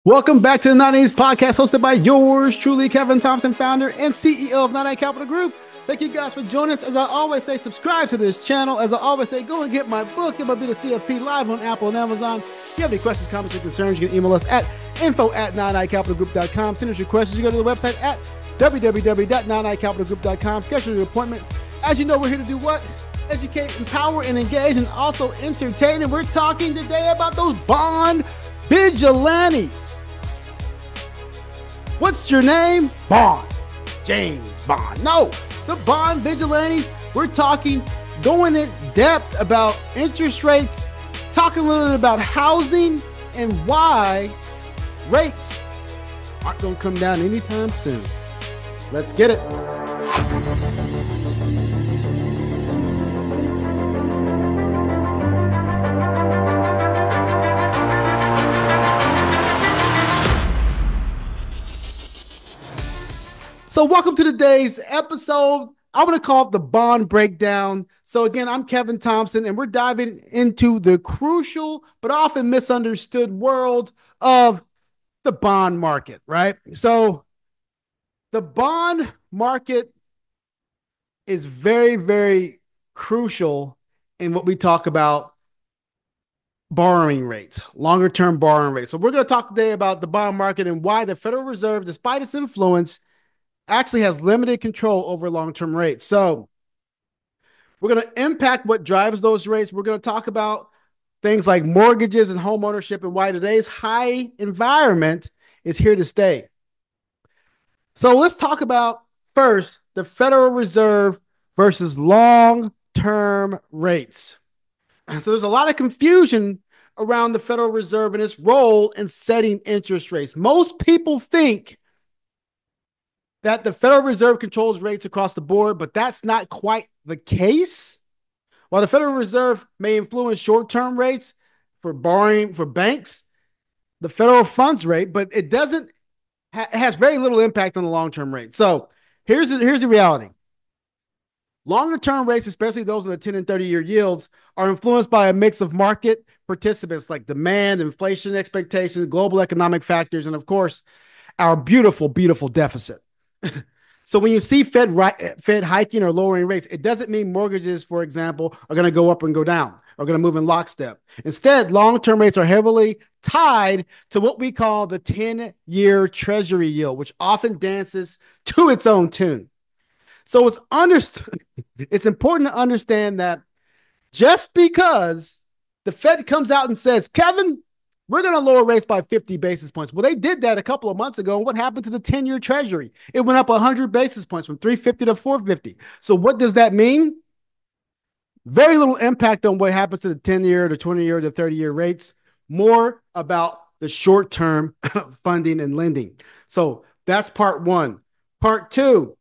Welcome back to the 90s podcast hosted by yours truly, Kevin Thompson, founder and CEO of 99 Capital Group. Thank you guys for joining us. As I always say, subscribe to this channel. As I always say, go and get my book, It Might Be the CFP, live on Apple and Amazon. If you have any questions, comments, or concerns, you can email us at info@99capitalgroup.com. Send us your questions. You go to the website at www.99capitalgroup.com. Schedule your appointment. As you know, we're here to do what? Educate, empower, and engage, and also entertain. And we're talking today about those bond vigilantes. What's your name? Bond. James Bond. No, the bond vigilantes. We're talking, going in depth about interest rates, talking a little bit about housing and why rates aren't going to come down anytime soon. Let's get it. So welcome to today's episode. I'm going to call it the bond breakdown. So again, I'm Kevin Thompson, and we're diving into the crucial but often misunderstood world of the bond market, right? So the bond market is very, very crucial in what we talk about borrowing rates, longer term borrowing rates. So we're going to talk today about the bond market and why the Federal Reserve, despite its influence, actually has limited control over long-term rates. So we're going to impact what drives those rates. We're going to talk about things like mortgages and home ownership and why today's high environment is here to stay. So let's talk about first the Federal Reserve versus long-term rates. So there's a lot of confusion around the Federal Reserve and its role in setting interest rates. Most people think that the Federal Reserve controls rates across the board, but that's not quite the case. While the Federal Reserve may influence short-term rates for borrowing for banks, the federal funds rate, but it doesn't, it has very little impact on the long-term rate. So here's the reality. Longer-term rates, especially those in the 10 and 30-year yields, are influenced by a mix of market participants like demand, inflation expectations, global economic factors, and of course, our beautiful, beautiful deficit. So when you see Fed hiking or lowering rates, it doesn't mean mortgages, for example, are going to go up and go down, are going to move in lockstep. Instead, long-term rates are heavily tied to what we call the 10-year treasury yield, which often dances to its own tune. So it's important to understand that just because the Fed comes out and says, Kevin, we're going to lower rates by 50 basis points. Well, they did that a couple of months ago. And what happened to the 10-year treasury? It went up 100 basis points from 350 to 450. So what does that mean? Very little impact on what happens to the 10-year, the 20-year, the 30-year rates. More about the short-term funding and lending. So that's part one. Part two,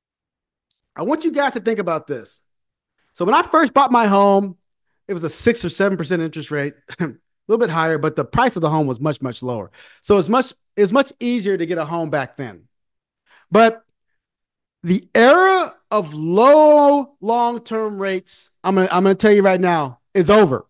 I want you guys to think about this. So when I first bought my home, it was a 6 or 7% interest rate. A little bit higher, but the price of the home was much, much lower. So it's much easier to get a home back then. But the era of low long-term rates, I'm gonna tell you right now, is over.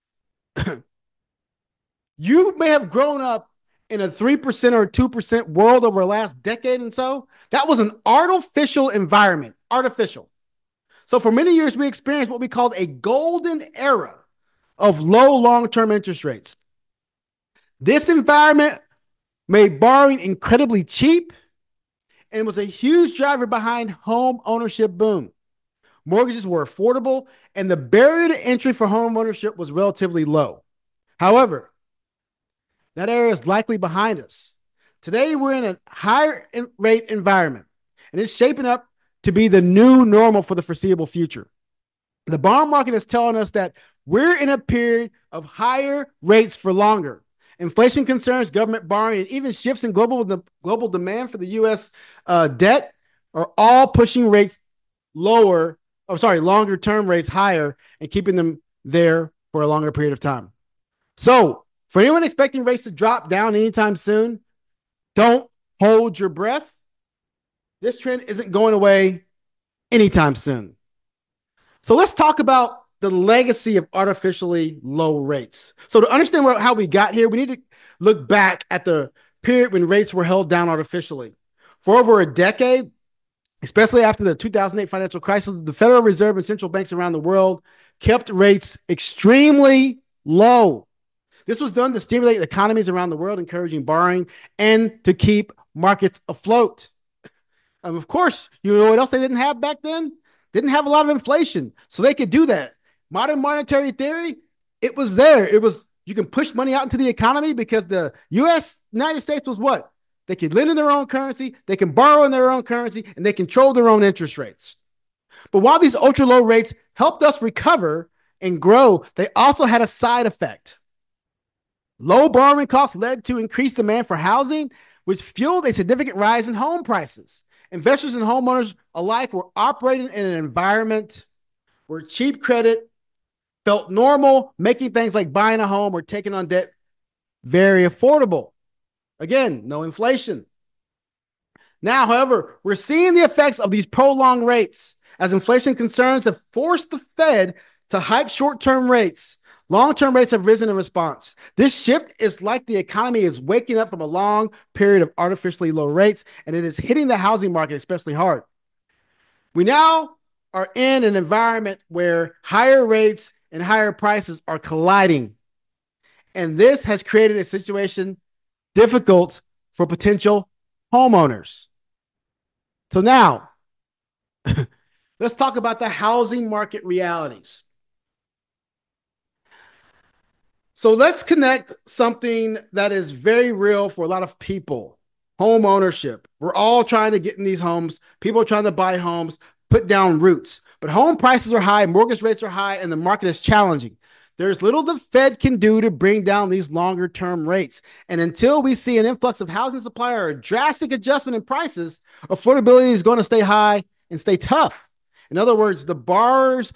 You may have grown up in a 3% or 2% world over the last decade and so. That was an artificial environment, artificial. So for many years, we experienced what we called a golden era of low long-term interest rates. This environment made borrowing incredibly cheap and was a huge driver behind home ownership boom. Mortgages were affordable and the barrier to entry for home ownership was relatively low. However, that era is likely behind us. Today, we're in a higher rate environment and it's shaping up to be the new normal for the foreseeable future. The bond market is telling us that we're in a period of higher rates for longer. Inflation concerns, government borrowing, and even shifts in global demand for the U.S. Debt are all pushing rates longer term rates higher and keeping them there for a longer period of time. So for anyone expecting rates to drop down anytime soon, don't hold your breath. This trend isn't going away anytime soon. So let's talk about the legacy of artificially low rates. So to understand how we got here, we need to look back at the period when rates were held down artificially. For over a decade, especially after the 2008 financial crisis, the Federal Reserve and central banks around the world kept rates extremely low. This was done to stimulate economies around the world, encouraging borrowing and to keep markets afloat. Of course, you know what else they didn't have back then? Didn't have a lot of inflation, so they could do that. Modern monetary theory, it was there. It was, you can push money out into the economy because the United States was what? They could lend in their own currency, they can borrow in their own currency, and they control their own interest rates. But while these ultra low rates helped us recover and grow, they also had a side effect. Low borrowing costs led to increased demand for housing, which fueled a significant rise in home prices. Investors and homeowners alike were operating in an environment where cheap credit felt normal, making things like buying a home or taking on debt very affordable. Again, no inflation. Now, however, we're seeing the effects of these prolonged rates as inflation concerns have forced the Fed to hike short-term rates. Long-term rates have risen in response. This shift is like the economy is waking up from a long period of artificially low rates, and it is hitting the housing market especially hard. We now are in an environment where higher rates and higher prices are colliding, and this has created a situation difficult for potential homeowners. So now, let's talk about the housing market realities. So let's connect something that is very real for a lot of people. Home ownership. We're all trying to get in these homes. People are trying to buy homes, put down roots. But home prices are high, mortgage rates are high, and the market is challenging. There's little the Fed can do to bring down these longer term rates. And until we see an influx of housing supply or a drastic adjustment in prices, affordability is going to stay high and stay tough. In other words, the borrowers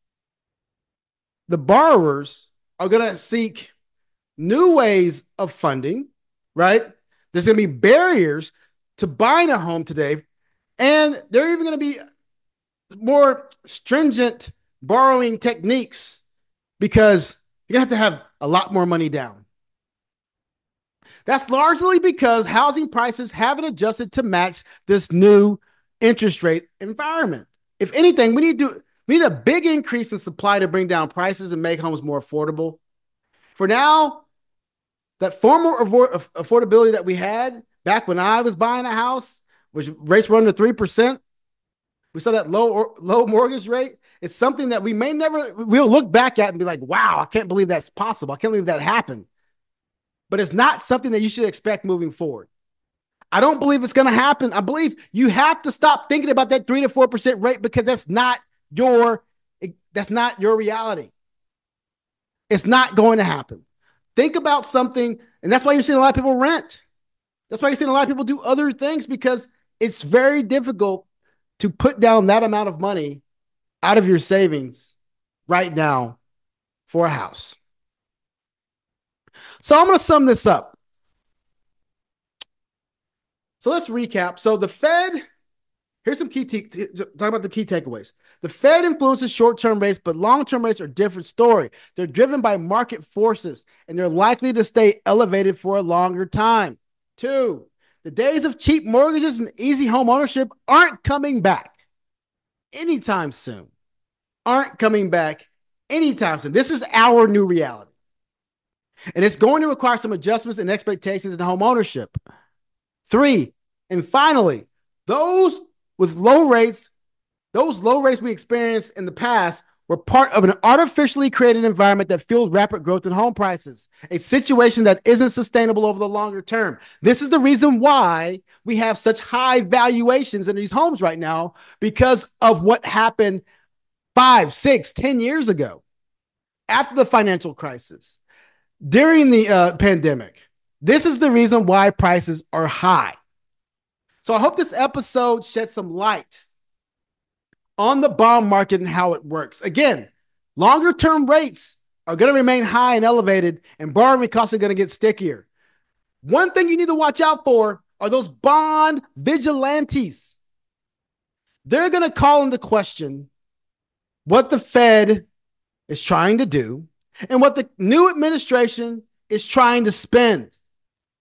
are going to seek new ways of funding, right? There's going to be barriers to buying a home today. And there are even going to be more stringent borrowing techniques because you're going to have a lot more money down. That's largely because housing prices haven't adjusted to match this new interest rate environment. If anything, we need a big increase in supply to bring down prices and make homes more affordable. For now, that former affordability that we had back when I was buying a house, which rates were under 3%, we saw that low mortgage rate. It's something that we'll look back at and be like, wow, I can't believe that's possible. I can't believe that happened. But it's not something that you should expect moving forward. I don't believe it's going to happen. I believe you have to stop thinking about that 3 to 4% rate because that's not your reality. It's not going to happen. Think about something, and that's why you're seeing a lot of people rent. That's why you're seeing a lot of people do other things because it's very difficult to put down that amount of money out of your savings right now for a house. So I'm going to sum this up. So let's recap. So the Fed, here's some talk about the key takeaways. The Fed influences short-term rates, but long-term rates are a different story. They're driven by market forces, and they're likely to stay elevated for a longer time. 2, the days of cheap mortgages and easy home ownership aren't coming back anytime soon. This is our new reality. And it's going to require some adjustments and expectations in home ownership. 3, and finally, those low rates we experienced in the past were part of an artificially created environment that fuels rapid growth in home prices, a situation that isn't sustainable over the longer term. This is the reason why we have such high valuations in these homes right now because of what happened 5, 6, 10 years ago after the financial crisis, during the pandemic. This is the reason why prices are high. So I hope this episode sheds some light on the bond market and how it works. Again, longer term rates are going to remain high and elevated, and borrowing costs are going to get stickier. One thing you need to watch out for are those bond vigilantes. They're going to call into question what the Fed is trying to do and what the new administration is trying to spend.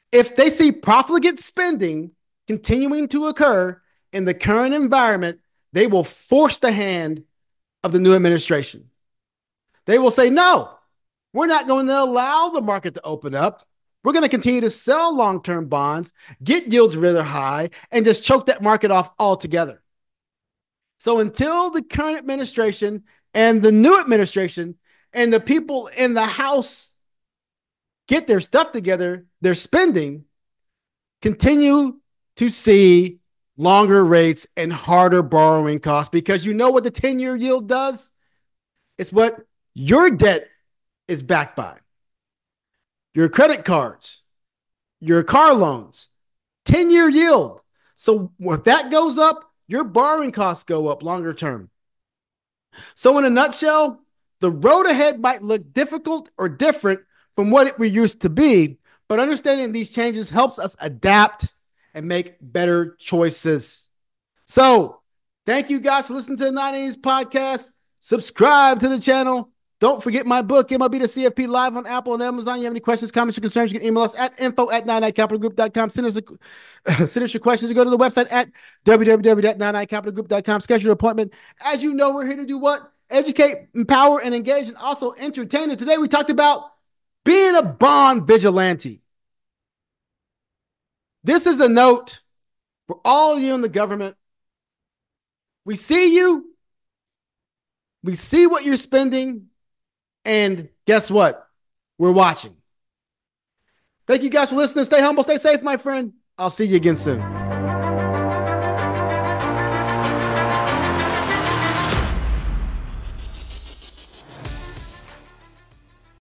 If they see profligate spending continuing to occur in the current environment, they will force the hand of the new administration. They will say, no, we're not going to allow the market to open up. We're going to continue to sell long-term bonds, get yields really high, and just choke that market off altogether. So until the current administration and the new administration and the people in the House get their stuff together, their spending, continue to see longer rates and harder borrowing costs, because you know what the 10-year yield does? It's what your debt is backed by. Your credit cards, your car loans, 10-year yield. So if that goes up, your borrowing costs go up longer term. So in a nutshell, the road ahead might look difficult or different from what we used to be, but understanding these changes helps us adapt and make better choices. So thank you guys for listening to the 980s podcast. Subscribe to the channel. Don't forget my book, MLB to CFP, live on Apple and Amazon. You have any questions, comments, or concerns, you can email us at info@99capitalgroup.com. Send us your questions, or go to the website at www.99capitalgroup.com. Schedule an appointment. As you know, we're here to do what? Educate, empower, and engage, and also entertain. And today we talked about being a bond vigilante. This is a note for all of you in the government. We see you. We see what you're spending. And guess what? We're watching. Thank you guys for listening. Stay humble, stay safe, my friend. I'll see you again soon.